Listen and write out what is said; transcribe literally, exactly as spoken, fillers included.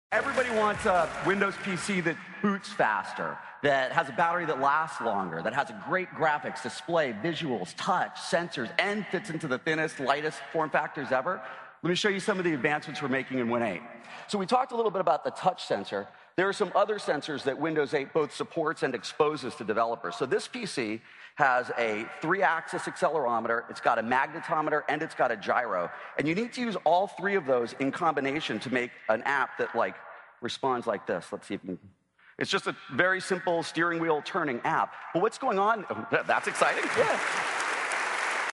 Everybody wants a Windows P C that boots faster, that has a battery that lasts longer, that has a great graphics, display, visuals, touch, sensors, and fits into the thinnest, lightest form factors ever. Let me show you some of the advancements we're making in Win eight. So we talked a little bit about the touch sensor. There are some other sensors that Windows eight both supports and exposes to developers. So this P C has a three-axis accelerometer, it's got a magnetometer, and it's got a gyro. And you need to use all three of those in combination to make an app that, like, responds like this. Let's see if you can. It's just a very simple steering wheel turning app. But what's going on? Oh, that's exciting. Yeah.